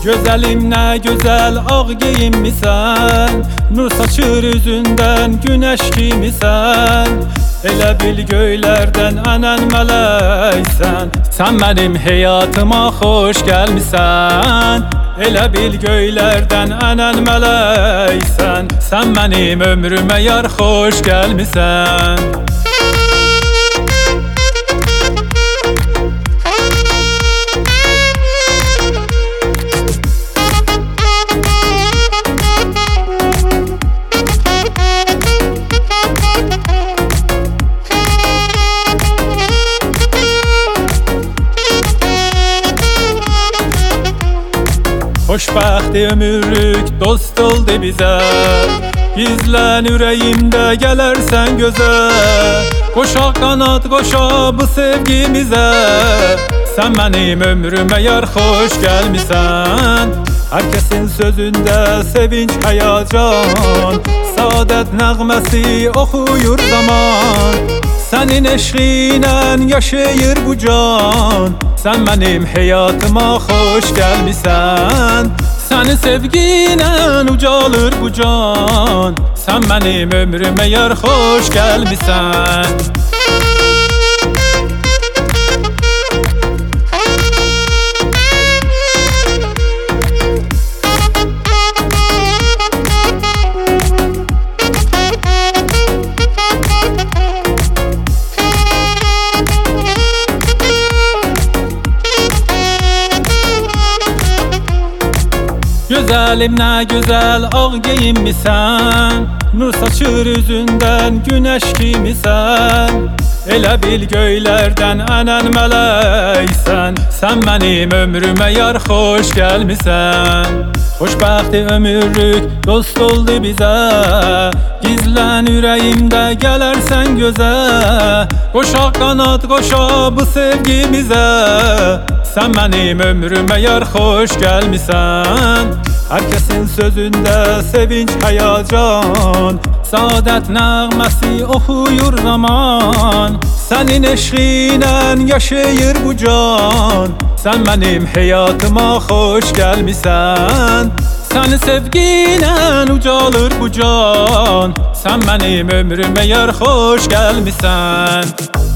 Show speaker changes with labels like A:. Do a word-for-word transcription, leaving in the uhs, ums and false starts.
A: Gözəlim nə gözəl ağ geyinmisən, nur saçır üzündən günəş kimisən. Elə bil göylərdən ənən mələksən, sən mənim həyatıma xoş gəlmisən. Elə bil göylərdən ənən mələksən, sən mənim ömrümə yar xoş gəlmisən. Xoşbəxt ömürlük dost oldu bizə, gizlən ürəyimdə gələrsən gözə. Qoşa qanad qoşa bu sevgimizə, sən mənim ömrümə yar xoş gəlmisən. Hər kəsin sözündə sevinç həyəcan, saadət nəğməsi oxuyur zaman. Sənin eşqinlə yaşayır bu can, sən mənim həyatıma xoş gəlmisən. Səni sevginlə ucalır bu can, sən mənim ömrümə yar xoş gəlmisən. Gözəlim nə gözəl ağ geyinmisən, nur saçır üzündən günəş kimisən. Elə bil göylərdən ənən mələksən, sən mənim ömrümə yar xoş gəlmisən. Xoşbəxt ömürlük dost oldu bizə, gizlən ürəyimdə gələrsən gözə. Qoşa qanad qoşa bu sevgimizə, sən mənim ömrümə yar xoş gəlmisən. Hər kəsin sözündə sevinç həyəcan, saadət nəğməsi oxuyur zaman. Sənin eşqinlə yaşayır bu can, sən mənim həyatıma xoş gəlmisən. Səni sevginlə ucalır bu can, sən mənim ömrümə yar xoş gəlmisən.